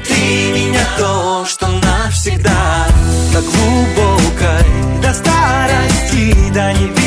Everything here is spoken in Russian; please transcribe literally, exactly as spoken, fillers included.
внутри меня то, что навсегда. До глубокой, до старости, до невесты